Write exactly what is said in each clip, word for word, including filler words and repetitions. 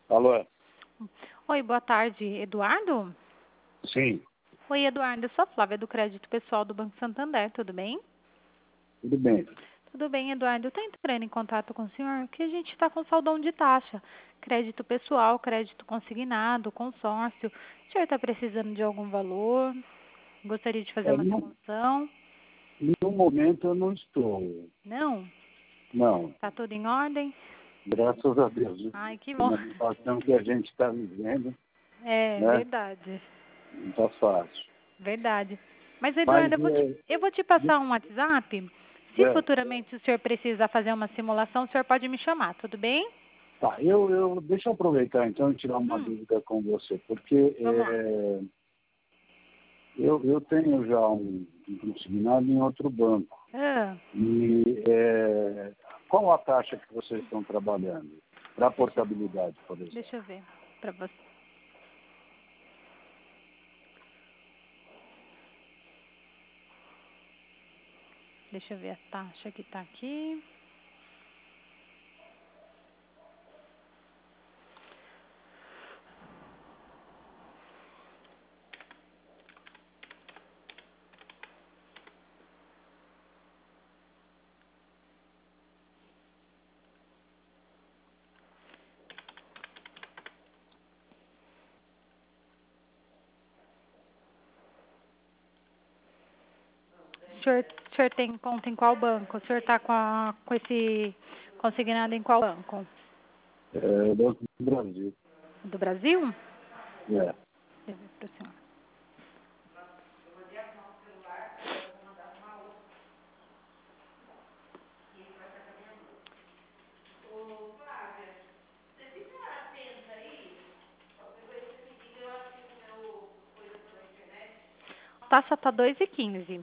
Alô? Oi, boa tarde, Eduardo? Sim, Oi, Eduardo, eu sou a Flávia do Crédito Pessoal do Banco Santander, tudo bem? tudo bem. Tudo bem, Eduardo. Eu estou entrando em contato com o senhor que a gente está com saudão de taxa. Crédito pessoal, crédito consignado, consórcio. O senhor está precisando de algum valor? Gostaria de fazer É, uma no, simulação? no momento eu não estou. Não? Não, Está tudo em ordem? graças a Deus. Ai, que bom. Na situação que a gente está vivendo, É, né? verdade. Não está fácil. Verdade. Mas, Mas Eduardo, eu vou te, é, eu vou te passar um WhatsApp. Se é, futuramente o senhor precisar fazer uma simulação, o senhor pode me chamar, tudo bem? tá, eu, eu, deixa eu aproveitar então e tirar uma Hum, dúvida com você, porque vamos lá. é, eu, eu tenho já um, um consignado em outro banco. Ah, E é, qual a taxa que vocês estão trabalhando? Para deixa, portabilidade, por exemplo. deixa eu ver para você. Deixa eu ver a taxa que está aqui. O senhor, o senhor tem conta em qual banco? O senhor está com, a- com esse consignado em qual banco? É, Banco do Brasil. Do Brasil? É. Deixa eu ver para o senhor. A taxa está dois e quinze.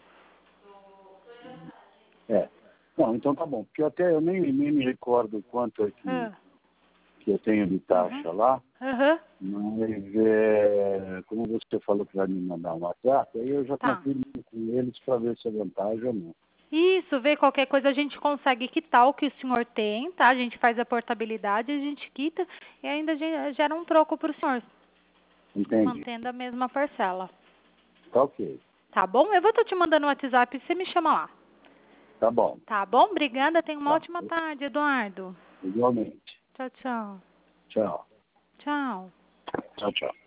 É. Não, então tá bom. Porque até eu nem, nem me recordo quanto é que, Ah, que eu tenho de uhum. taxa lá, Aham, mas é, como você falou que vai me mandar um WhatsApp, aí eu já tá. confirmo com eles para ver se é vantagem ou não. Isso, vê qualquer coisa a gente consegue quitar o que o senhor tem, tá? A gente faz a portabilidade, a gente quita e ainda ge- gera um troco para o senhor, Entendi. mantendo a mesma parcela. Tá ok. Tá bom? Eu vou estar te mandando no WhatsApp e você me chama lá. Tá bom. Tá bom? Obrigada, tenha uma Tá. ótima tarde, Eduardo. Igualmente. Tchau, tchau. Tchau. Tchau. Tchau, tchau.